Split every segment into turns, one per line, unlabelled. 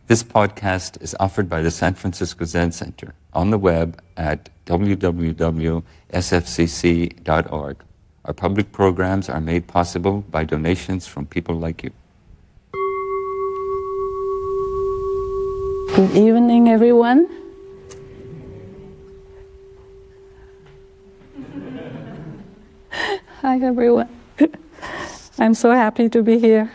This podcast is offered by the San Francisco Zen Center on the web at www.sfcc.org. Our public programs are made possible by donations from people like you.
Good evening, everyone. Hi, everyone. I'm so happy to be here.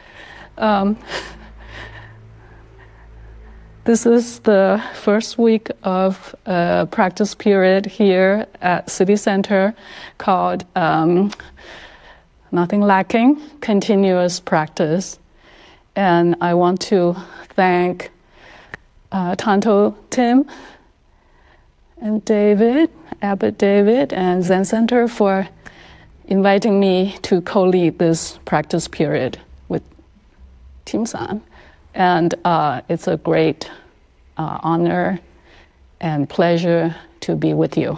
This is the first week of a practice period here at City Center called Nothing Lacking, Continuous Practice. And I want to thank Tonto Tim and David, Abbot David, and Zen Center for inviting me to co-lead this practice period with Tim-san. And it's a great honor and pleasure to be with you.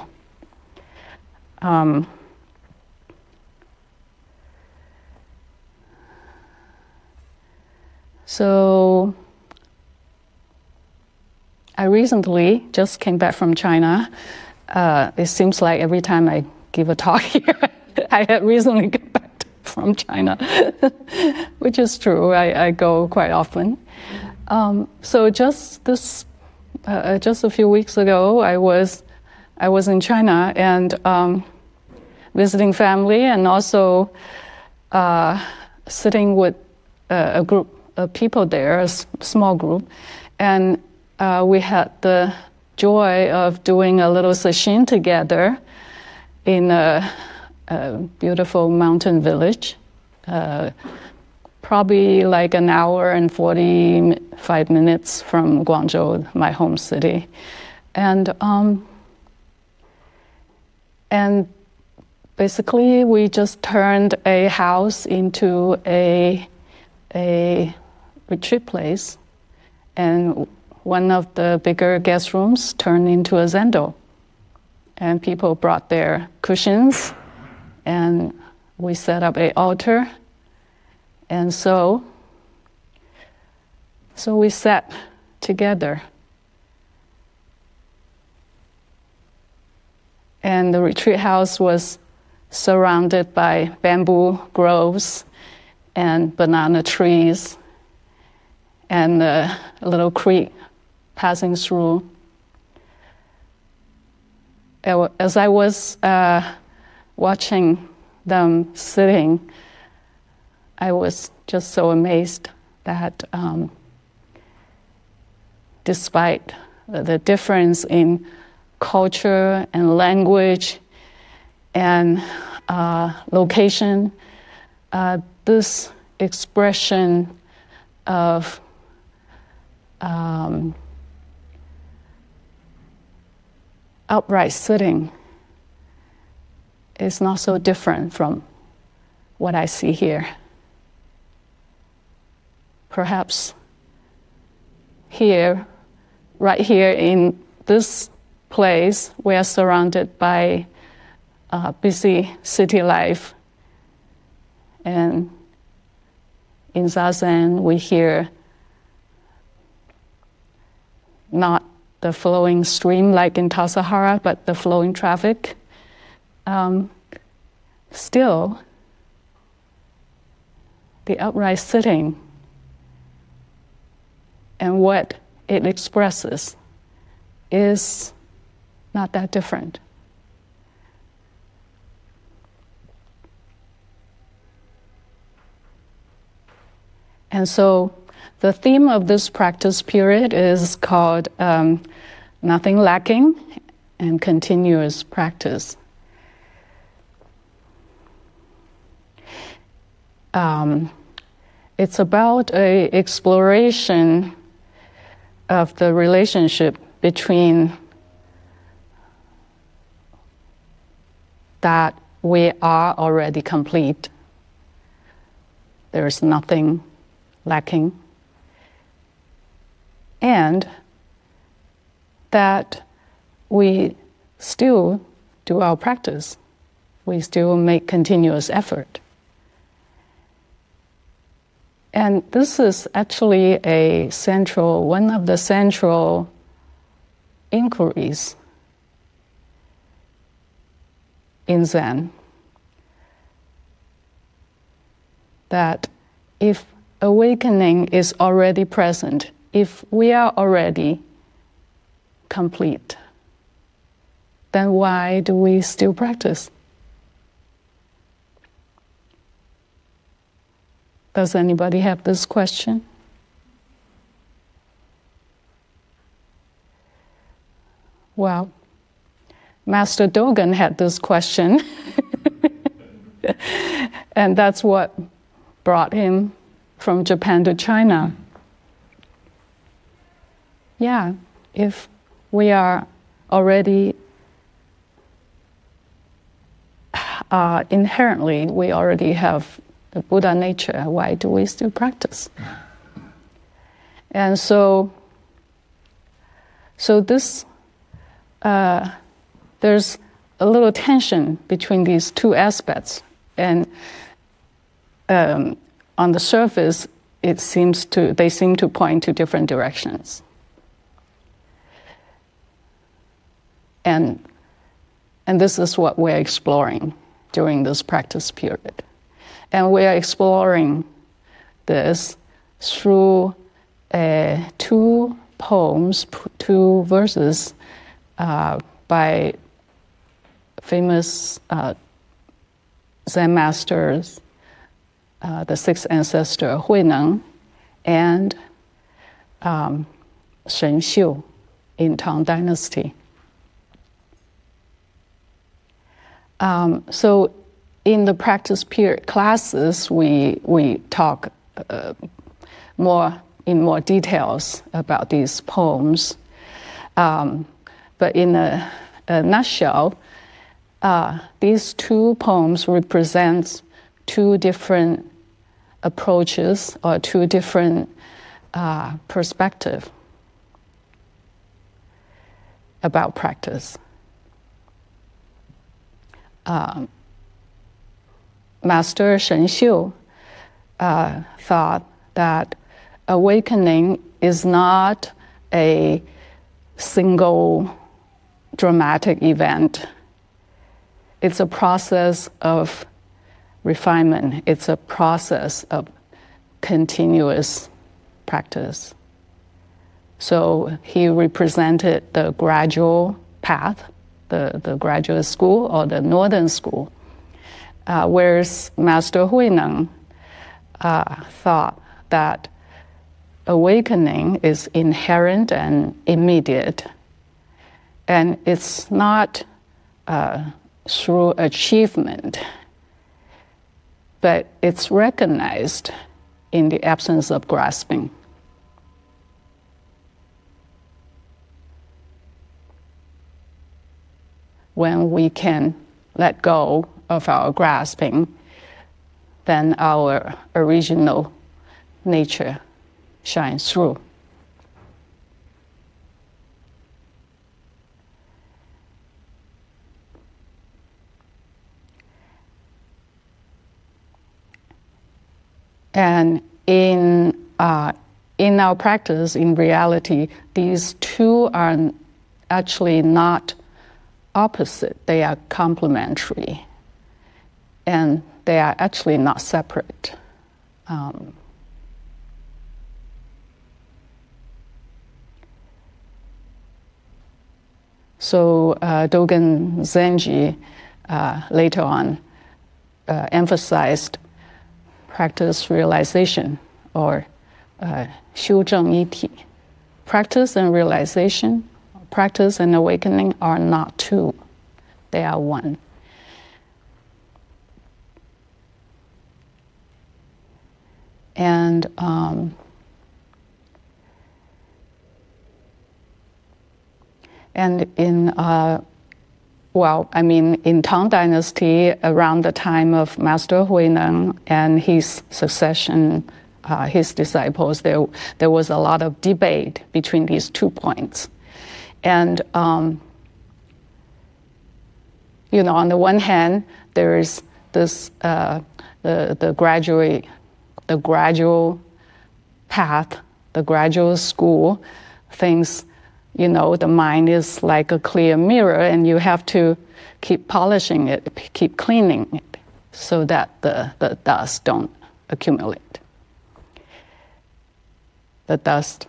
So I recently just came back from China. It seems like every time I give a talk here, I had recently come back from China, which is true. I go quite often. So just a few weeks ago, I was in China and visiting family, and also sitting with a group of people there, a small group, and we had the joy of doing a little sesshin together in a beautiful mountain village, probably like an hour and 45 minutes from Guangzhou, my home city. And basically we just turned a house into a retreat place, and one of the bigger guest rooms turned into a zendo. And people brought their cushions, and we set up an altar. And so we sat together. And the retreat house was surrounded by bamboo groves and banana trees and a little creek passing through. As I was watching them sitting, I was just so amazed that despite the difference in culture and language and location, this expression of upright sitting is not so different from what I see here. Perhaps here, right here in this place, we are surrounded by busy city life. And in Zazen, we hear not the flowing stream like in Tassajara, but the flowing traffic. Still, the upright sitting and what it expresses is not that different. And so the theme of this practice period is called Nothing Lacking and Continuous Practice. It's about an exploration of the relationship between that we are already complete. There is nothing lacking. And that we still do our practice. We still make continuous effort. And this is actually one of the central inquiries in Zen. That if awakening is already present, if we are already complete, then why do we still practice? Does anybody have this question? Well, Master Dogen had this question, and that's what brought him from Japan to China. Yeah, if we are already inherently, we already have the Buddha nature, why do we still practice? And so this, there's a little tension between these two aspects. And on the surface, they seem to point to different directions. And this is what we're exploring during this practice period. And we are exploring this through two poems, two verses by famous Zen masters, the sixth ancestor Huineng and Shen Xiu in Tang Dynasty. So in the practice period classes, we talk in more details about these poems. But in a nutshell, these two poems represent two different approaches or two different perspectives about practice. Master Shen Xiu thought that awakening is not a single dramatic event. It's a process of refinement. It's a process of continuous practice. So he represented the gradual path, the graduate school or the northern school, whereas Master Huineng thought that awakening is inherent and immediate, and it's not through achievement, but it's recognized in the absence of grasping. When we can let go of our grasping, then our original nature shines through. And in our practice, in reality, these two are actually not opposite. They are complementary, and they are actually not separate. So Dogen Zenji later on emphasized practice realization, or 修正一体. Practice and realization, practice and awakening are not two, they are one. And in Tang Dynasty, around the time of Master Huineng and his succession, his disciples, there was a lot of debate between these 2 points. And, on the one hand, there is this, the gradual path, the graduate school, things, the mind is like a clear mirror, and you have to keep polishing it, keep cleaning it, so that the dust don't accumulate. The dust,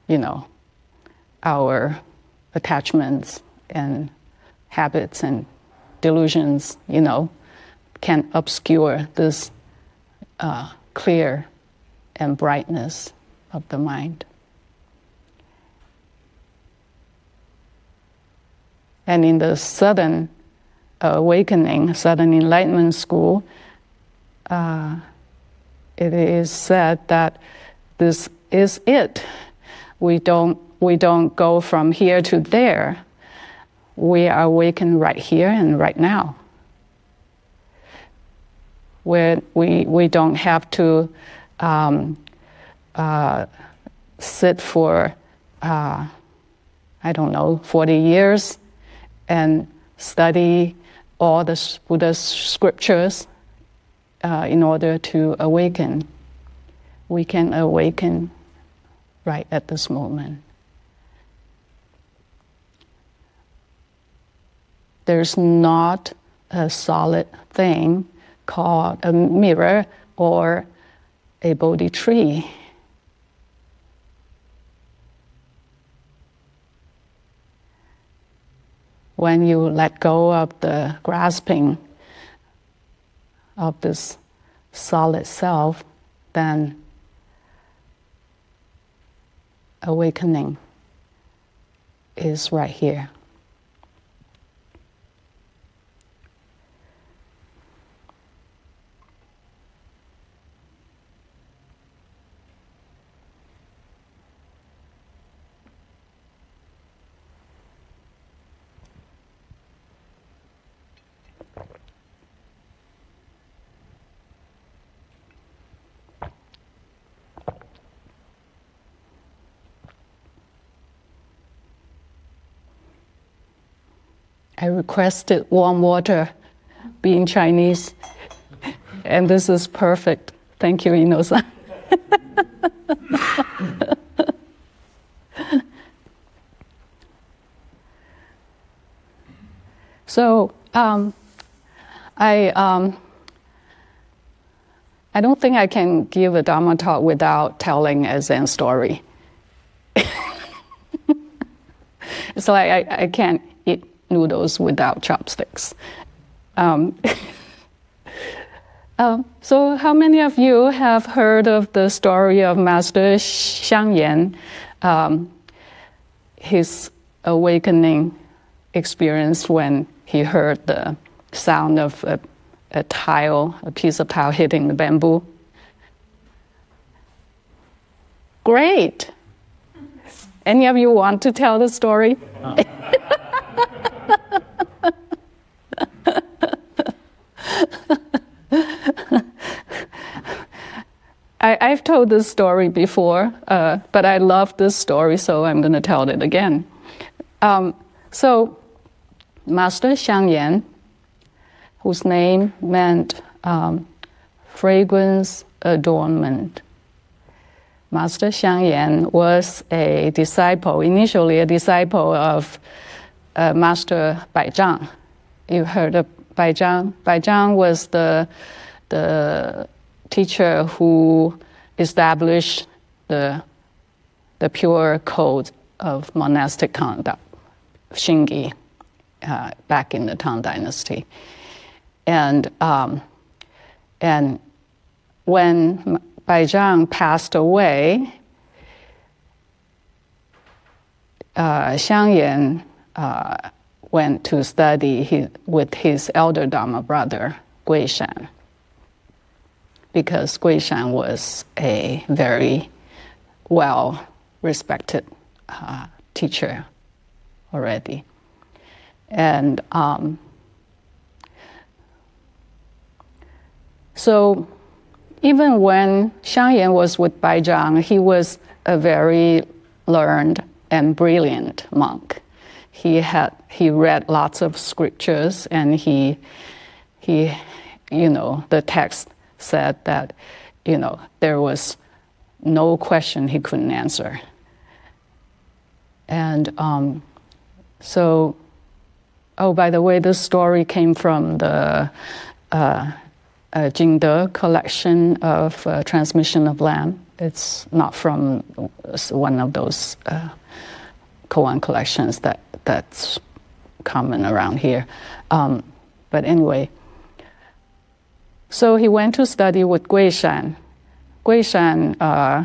our attachments and habits and delusions, can obscure this clear and brightness of the mind. And in the Southern Awakening, Southern Enlightenment School, it is said that this is it. We don't go from here to there. We are awakened right here and right now, where we don't have to sit for 40 years and study all the Buddha's scriptures in order to awaken. We can awaken right at this moment. There's not a solid thing called a mirror or a Bodhi tree. When you let go of the grasping of this solid self, then awakening is right here. I requested warm water, being Chinese, and this is perfect. Thank you, Ino-san. So I don't think I can give a Dharma talk without telling a Zen story. So I can't eat noodles without chopsticks. So how many of you have heard of the story of Master Xiangyan, his awakening experience when he heard the sound of a piece of tile hitting the bamboo? Great. Any of you want to tell the story? I've told this story before, but I love this story, so I'm going to tell it again. So, Master Xiangyan, whose name meant fragrance adornment. Master Xiangyan was initially a disciple of Master Baizhang. You heard of Baizhang? Baizhang was the teacher who established the pure code of monastic conduct, Xingyi, back in the Tang Dynasty. And when Baizhang passed away, Xiangyan went to study with his elder Dharma brother, Guishan, because Guishan was a very well-respected teacher already. And so even when Xiangyan was with Baizhang, he was a very learned and brilliant monk. He read lots of scriptures, and he the text said that, there was no question he couldn't answer. And so, oh, by the way, this story came from the Jingde collection of Transmission of Lamb. It's not from one of those koan collections that's common around here. But anyway, so he went to study with Guishan. Guishan,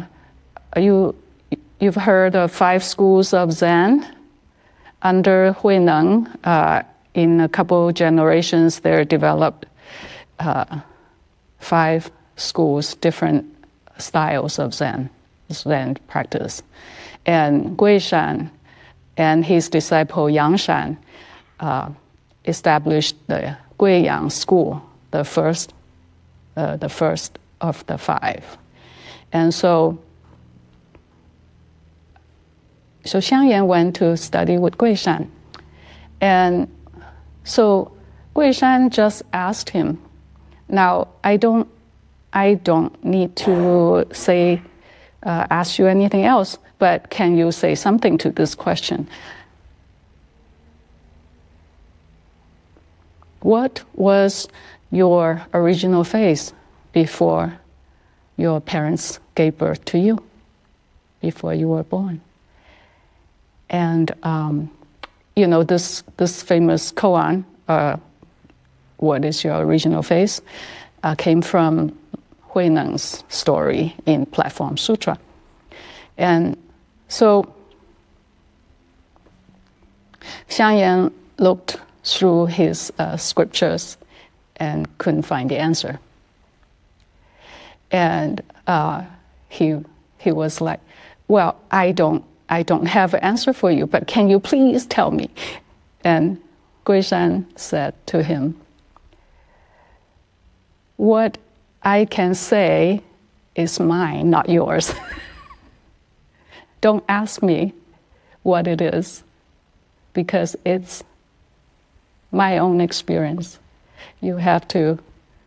you've heard of 5 schools of Zen under Huineng. In a couple generations, they're developed 5 schools, different styles of Zen practice. And Guishan and his disciple Yangshan established the Guiyang school, the first of the 5. And so Xiangyan went to study with Guishan. And so Guishan just asked him, now I don't need to say, ask you anything else, but can you say something to this question? What was your original face before your parents gave birth to you, before you were born? And this famous koan, what is your original face, came from Huineng's story in Platform Sutra. And so Xiangyan looked through his scriptures and couldn't find the answer. And he was like, well, I don't have an answer for you, but can you please tell me? And Guishan said to him, what I can say is mine, not yours. Don't ask me what it is, because it's my own experience. You have to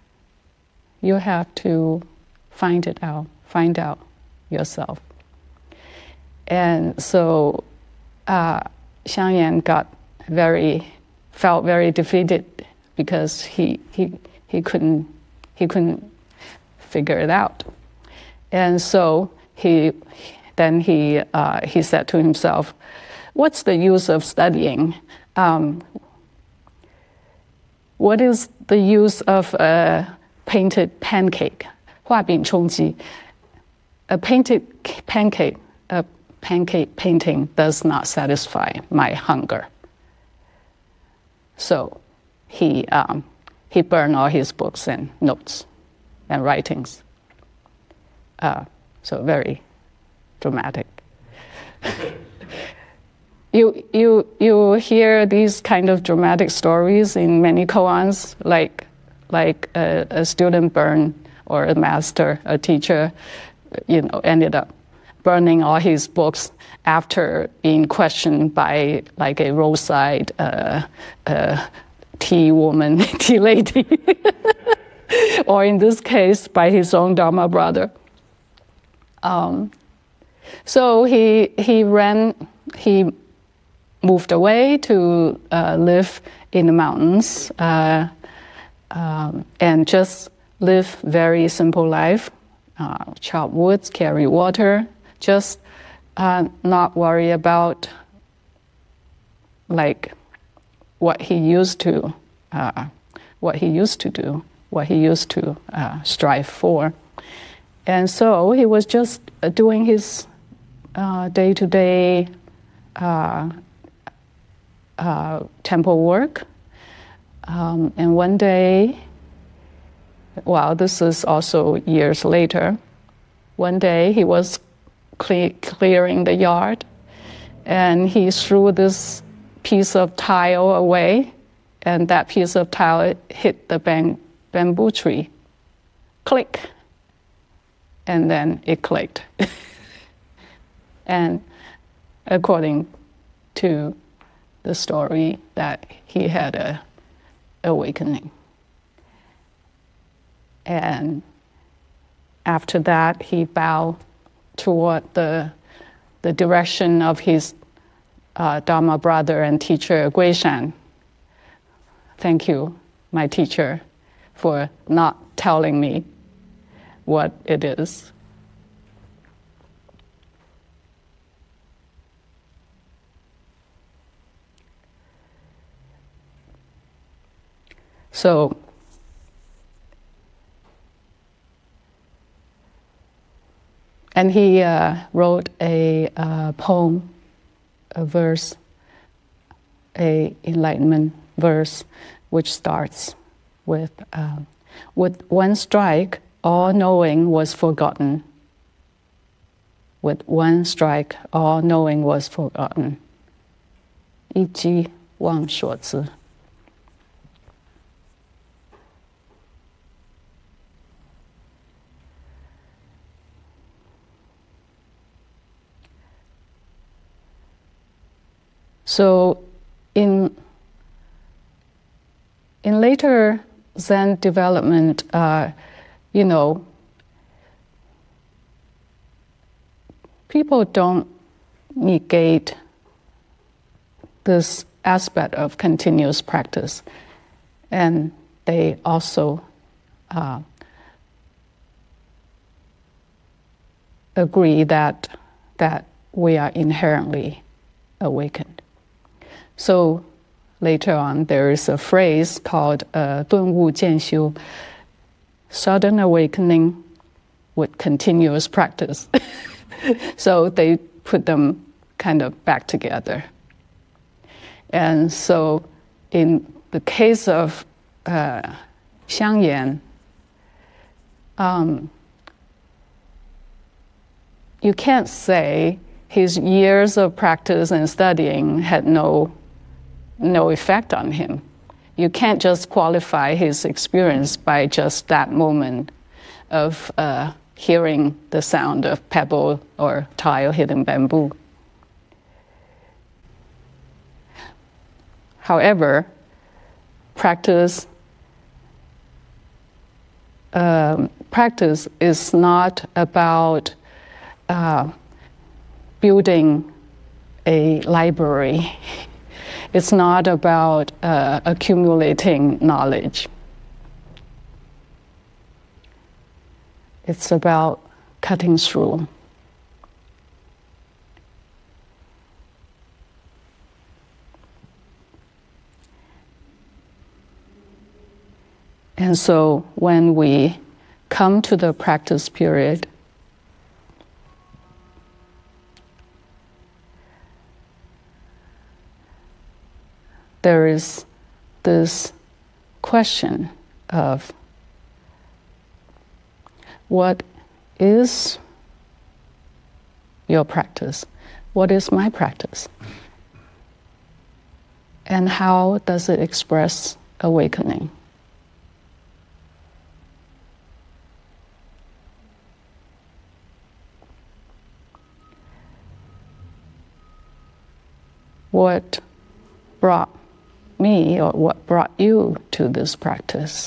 find out yourself. And so Xiangyan felt very defeated because he couldn't figure it out. And so he said to himself, what's the use of studying? What is the use of a painted pancake? 画饼充饥. A painted pancake, a pancake painting does not satisfy my hunger. So he burned all his books and notes and writings. So very dramatic. You hear these kind of dramatic stories in many koans, like a student burned, or a master, a teacher, ended up burning all his books after being questioned by like a roadside tea woman, tea lady, or in this case by his own Dharma brother. So he moved away to live in the mountains and just live very simple life, chop wood, carry water, just not worry about like what he used to do, what he used to strive for. And so he was just doing his day-to-day temple work. And one day, well, this is also years later, one day he was clearing the yard and he threw this piece of tile away, and that piece of tile hit the bamboo tree. Click. And then it clicked. And according to the story, that he had an awakening. And after that, he bowed toward the direction of his Dharma brother and teacher Guishan. Thank you, my teacher, for not telling me what it is. So, and he wrote a poem, a verse, a enlightenment verse, which starts with one strike, all knowing was forgotten. With one strike, all knowing was forgotten. 一击忘所知. So, in later Zen development, people don't negate this aspect of continuous practice, and they also agree that we are inherently awakened. So later on, there is a phrase called 顿悟渐修, sudden awakening with continuous practice. So they put them kind of back together. And so in the case of Xiang Yan, you can't say his years of practice and studying had no effect on him. You can't just qualify his experience by just that moment of hearing the sound of pebble or tile hitting bamboo. However, practice is not about building a library. It's not about accumulating knowledge. It's about cutting through. And so when we come to the practice period, there is this question of what is your practice? What is my practice? And how does it express awakening? What brought me, or what brought you to this practice?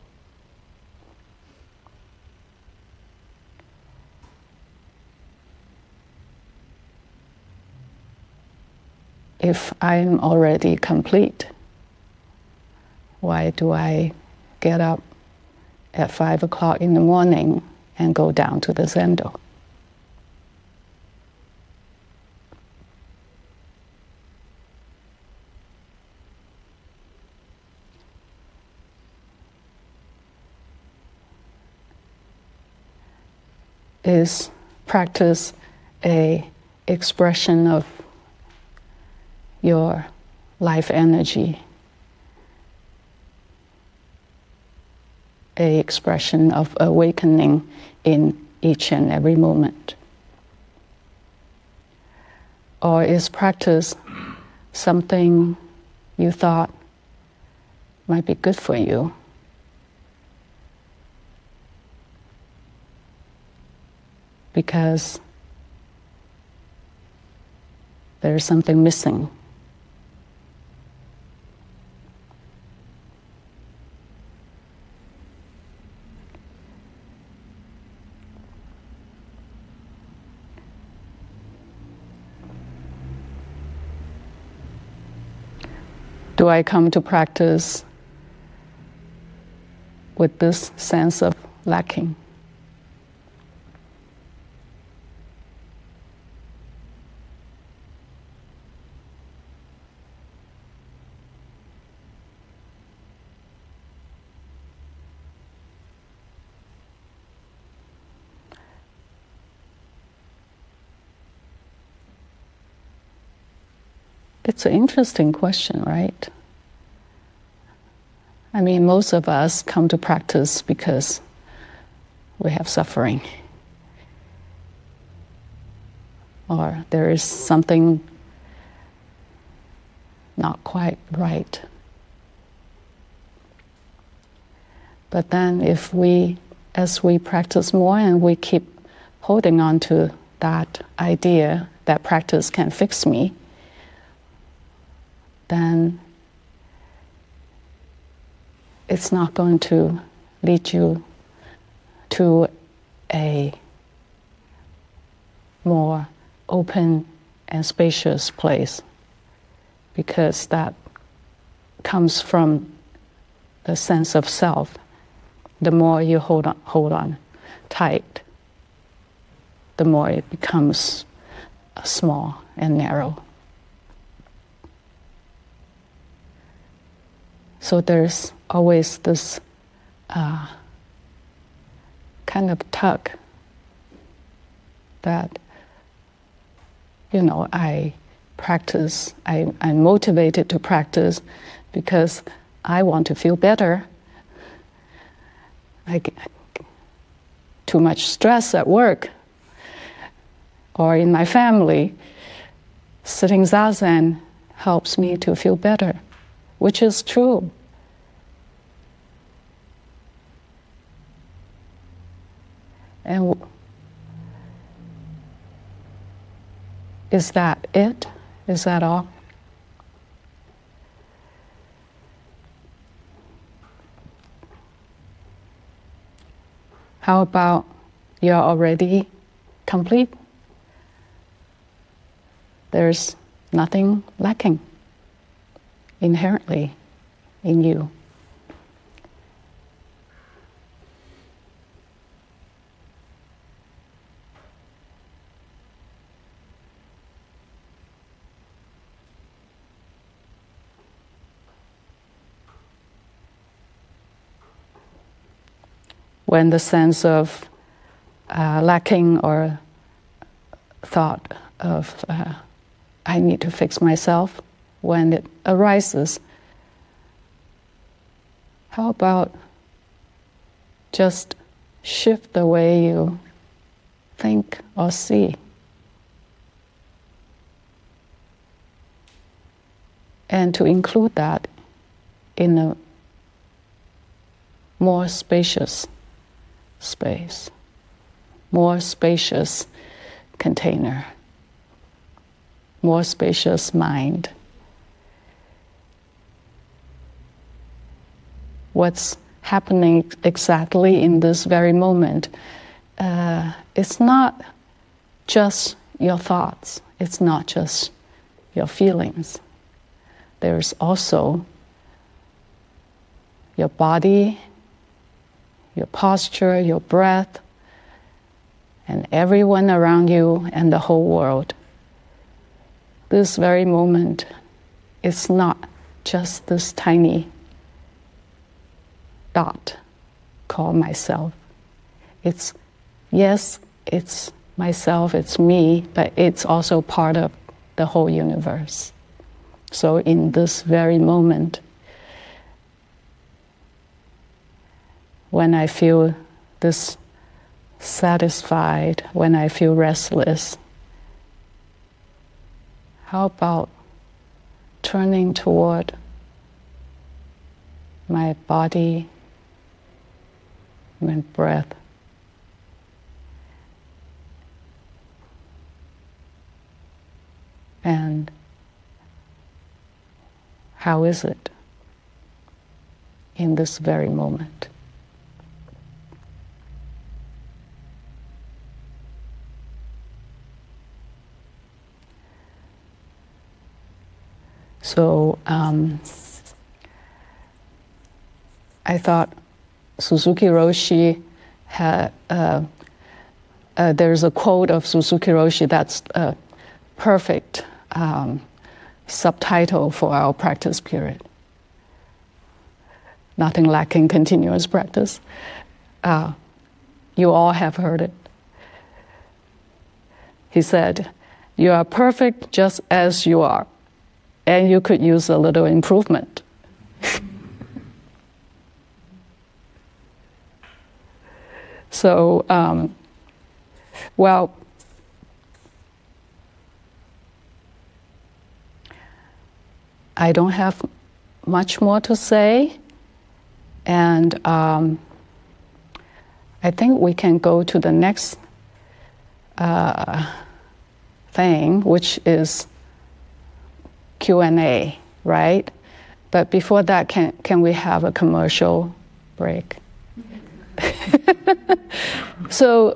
If I'm already complete, why do I get up at 5 o'clock in the morning and go down to the Zendo? Is practice an expression of your life energy, an expression of awakening in each and every moment? Or is practice something you thought might be good for you, because there's something missing? Do I come to practice with this sense of lacking? It's an interesting question, right? I mean, most of us come to practice because we have suffering, or there is something not quite right. But then as we practice more and we keep holding on to that idea that practice can fix me, then it's not going to lead you to a more open and spacious place, because that comes from the sense of self. The more you hold on tight, the more it becomes small and narrow. So there's always this kind of tug that, I practice, I'm motivated to practice because I want to feel better. I get too much stress at work or in my family. Sitting Zazen helps me to feel better, which is true. And is that it? Is that all? How about you're already complete? There's nothing lacking inherently in you. When the sense of lacking or thought of I need to fix myself, when it arises, how about just shift the way you think or see? And to include that in a more spacious space, more spacious container, more spacious mind. What's happening exactly in this very moment, it's not just your thoughts, it's not just your feelings. There's also your body, your posture, your breath, and everyone around you and the whole world. This very moment is not just this tiny dot called myself. It's myself, it's me, but it's also part of the whole universe. So in this very moment, when I feel dissatisfied, when I feel restless, how about turning toward my body, my breath, and how is it in this very moment? So I thought Suzuki Roshi had, there's a quote of Suzuki Roshi that's a perfect subtitle for our practice period. Nothing lacking, continuous practice. You all have heard it. He said, "You are perfect just as you are, and you could use a little improvement." So, well, I don't have much more to say, and I think we can go to the next thing, which is Q&A, right? But before that, can we have a commercial break? So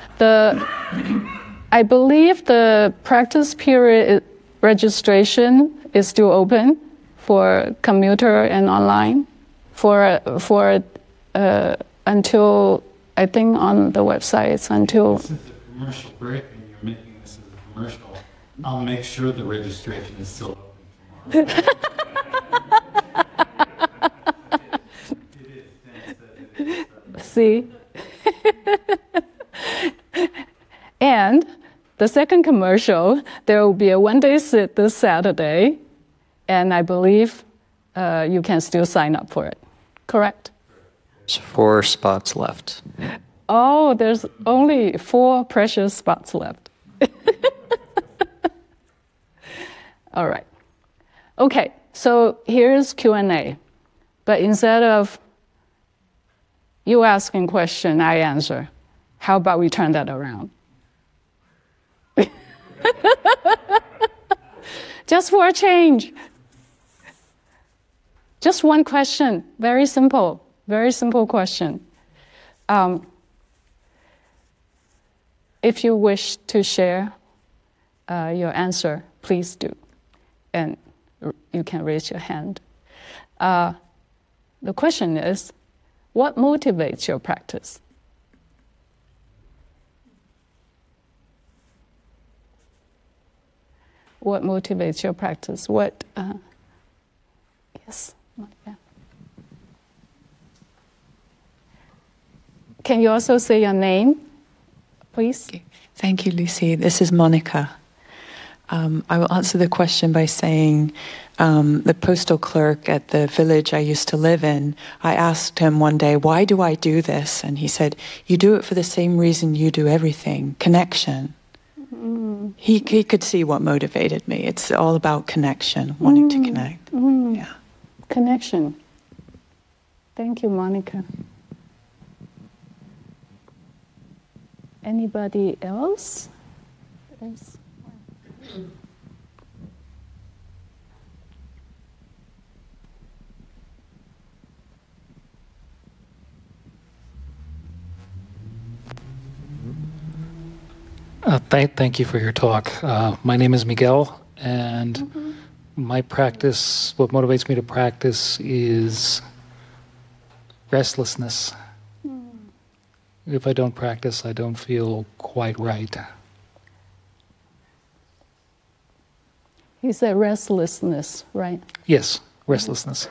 I believe the practice period registration is still open for commuter and online for until, I think on the website it's until.
This is a commercial break and you're making this as a commercial. I'll make sure the registration is still open tomorrow. It is. Dan said it is.
See? And the second commercial, there will be a one-day sit this Saturday, and I believe you can still sign up for it. Correct?
There's 4 spots left.
Oh, there's only 4 precious spots left. All right. Okay, so here's Q&A. But instead of you asking question, I answer. How about we turn that around? Just for a change. Just one question. Very simple question. If you wish to share your answer, please do. And you can raise your hand. The question is, what motivates your practice? What motivates your practice? What? Yes. Yeah. Can you also say your name, please?
Thank you, Lucy. This is Monica. I will answer the question by saying the postal clerk at the village I used to live in, I asked him one day, why do I do this? And he said, you do it for the same reason you do everything, connection. Mm. He could see what motivated me. It's all about connection, wanting to connect. Mm. Yeah.
Connection. Thank you, Monica. Anybody else? Yes.
Thank you for your talk. My name is Miguel, and my practice, what motivates me to practice is restlessness. If I don't practice, I don't feel quite right.
He said restlessness, right?
Yes, restlessness.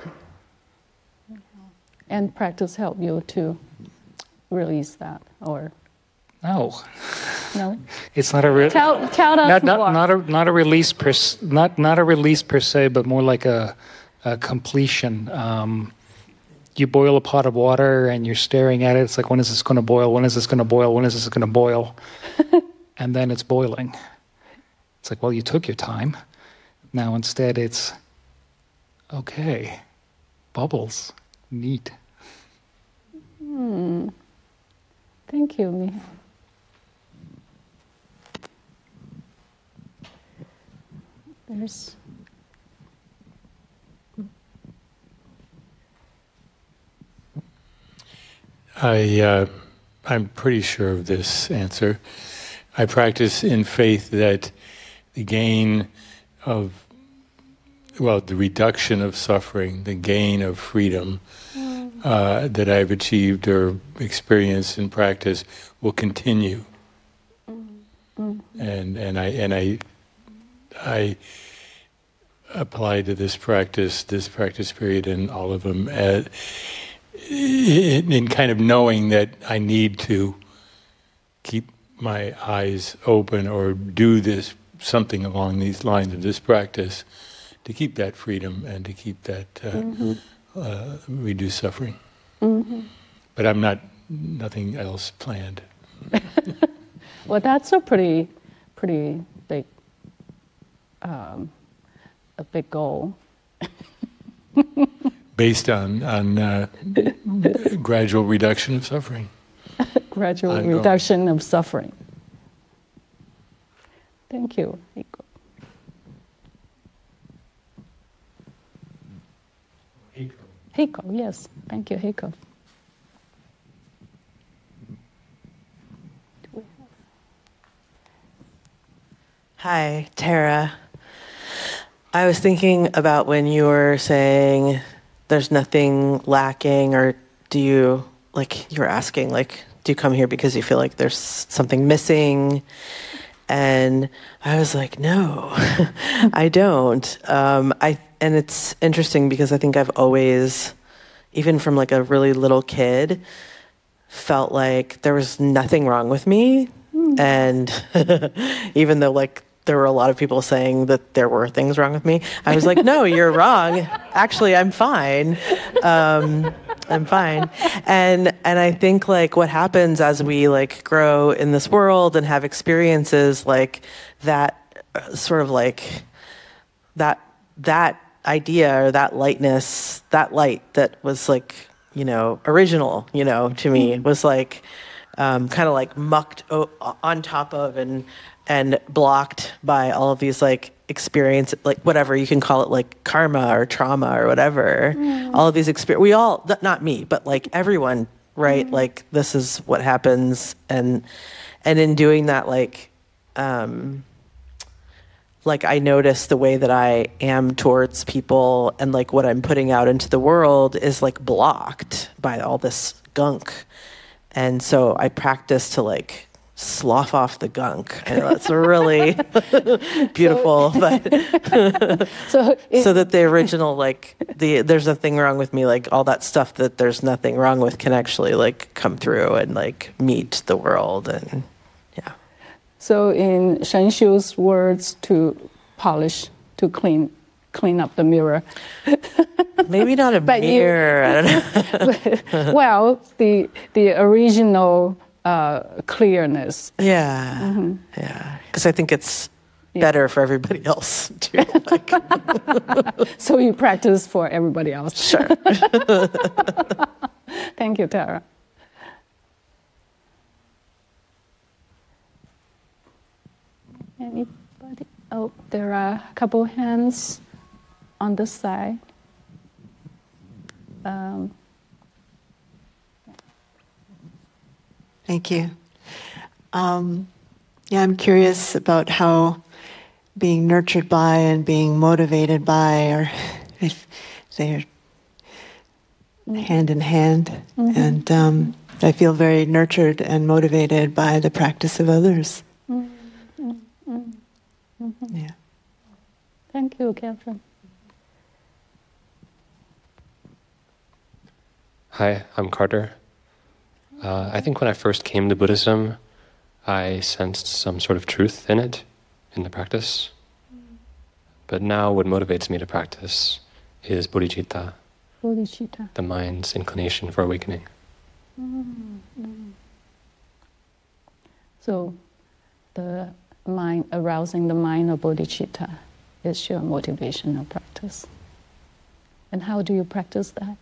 And practice help you to release that, or
No.
no?
It's not a
Tell us more.
not a release not a release per se, but more like a completion. You boil a pot of water and you're staring at it. It's like, when is this going to boil? When is this going to boil? When is this going to boil? And then it's boiling. It's like, well, you took your time. Now instead it's, okay, bubbles, neat.
Thank you, Miha. There's...
I'm pretty sure of this answer. I practice in faith that the gain of, the reduction of suffering, the gain of freedom, that I've achieved or experienced in practice will continue. And I apply to this practice period, and all of them, in kind of knowing that I need to keep my eyes open or do this something along these lines of this practice to keep that freedom and to keep that reduce suffering. But I'm nothing else planned.
Well, that's a pretty big, a big goal.
Based on gradual reduction of suffering.
Gradual
Ongoing.
reduction of suffering. Thank you, Heiko. Heiko, yes. Thank you, Heiko.
Hi, Tara. I was thinking about when you were saying there's nothing lacking, or do you, like, you were asking, like, do you come here because you feel like there's something missing? And I was like, no, I don't. And it's interesting because I think I've always, even from like a really little kid, felt like there was nothing wrong with me. And even though like there were a lot of people saying that there were things wrong with me, I was like, no, you're wrong. Actually, I'm fine. I'm fine. And I think like what happens as we like grow in this world and have experiences like that, sort of like that idea or that lightness, that light that was like, you know, original, you know, to me was like kind of like mucked on top of and blocked by all of these like experience, like whatever you can call it, like karma or trauma or whatever. All of these experience, we all, not me, but like everyone, right? Like this is what happens, and in doing that, like I notice the way that I am towards people and like what I'm putting out into the world is like blocked by all this gunk. And so I practice to like slough off the gunk. I know that's really beautiful, but so that the original, like there's nothing wrong with me, like all that stuff that there's nothing wrong with can actually like come through and like meet the world. And yeah.
So in Shen Xiu's words, to polish, to clean up the mirror.
Maybe not a mirror. I don't know.
Well, the original clearness.
Yeah, yeah. Because I think it's better for everybody else too. Like.
So you practice for everybody else.
Sure.
Thank you, Tara. Anybody? Oh, there are a couple hands on this side.
Thank you. I'm curious about how being nurtured by and being motivated by, or if they're hand in hand. And I feel very nurtured and motivated by the practice of others. Yeah.
Thank you, Catherine.
Hi, I'm Carter. I think when I first came to Buddhism, I sensed some sort of truth in it, in the practice. But now what motivates me to practice is bodhicitta, the mind's inclination for awakening.
So the mind, arousing the mind of bodhicitta is your motivational practice. And how do you practice that?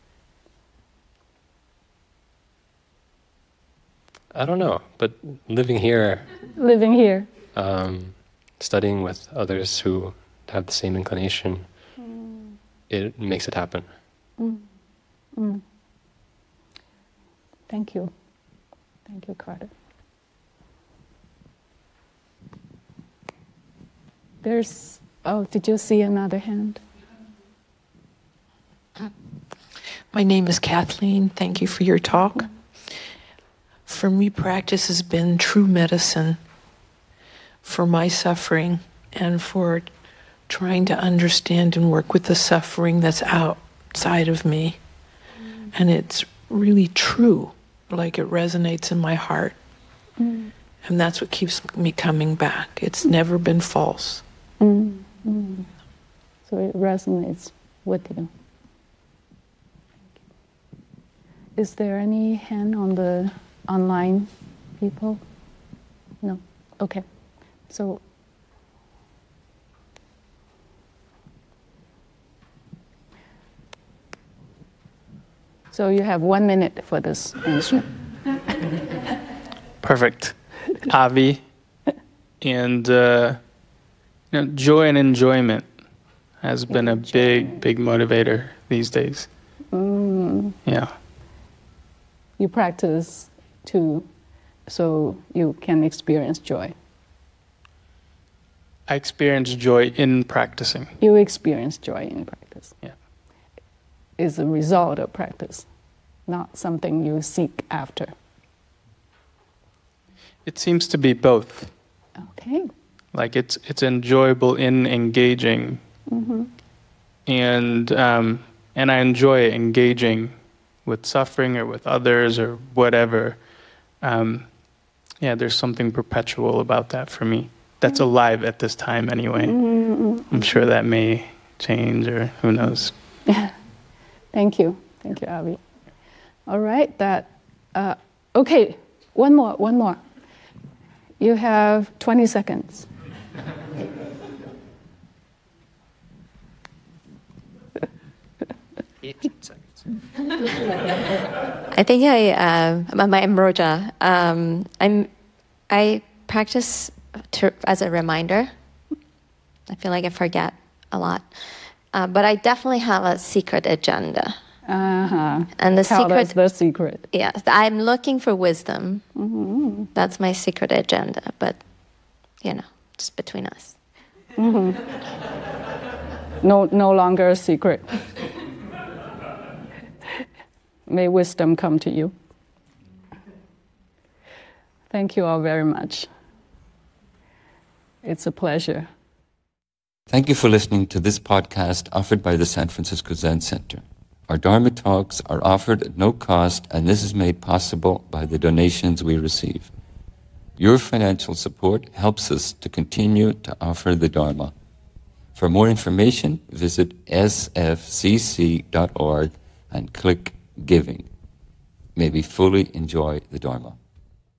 I don't know, but living here, studying with others who have the same inclination, it makes it happen.
Thank you. Thank you, Carter. Did you see another hand?
My name is Kathleen. Thank you for your talk. For me, practice has been true medicine for my suffering and for trying to understand and work with the suffering that's outside of me. And it's really true, like it resonates in my heart. And that's what keeps me coming back. It's never been false.
So it resonates with you. Is there any hand on the online people? No? Okay. So you have 1 minute for this answer.
Perfect. Avi. And joy and enjoyment has been a big motivator these days. Yeah.
You practice too, so you can experience joy.
I experience joy in practicing.
You experience joy in practice.
Yeah.
It's a result of practice, not something you seek after.
It seems to be both.
Okay.
Like it's enjoyable in engaging, and I enjoy engaging with suffering or with others or whatever. There's something perpetual about that for me. That's alive at this time anyway. I'm sure that may change or who knows.
Thank you, Avi. All right, okay, one more. You have 20 seconds.
18 seconds. I think I'm Roja. I practice as a reminder. I feel like I forget a lot. But I definitely have a secret agenda. And
Tell us the secret.
Yes, I'm looking for wisdom. That's my secret agenda, but, just between us.
No longer a secret. May wisdom come to you. Thank you all very much. It's a pleasure.
Thank you for listening to this podcast offered by the San Francisco Zen Center. Our Dharma talks are offered at no cost, and this is made possible by the donations we receive. Your financial support helps us to continue to offer the Dharma. For more information, visit sfcc.org and click Giving. May we fully enjoy the Dharma.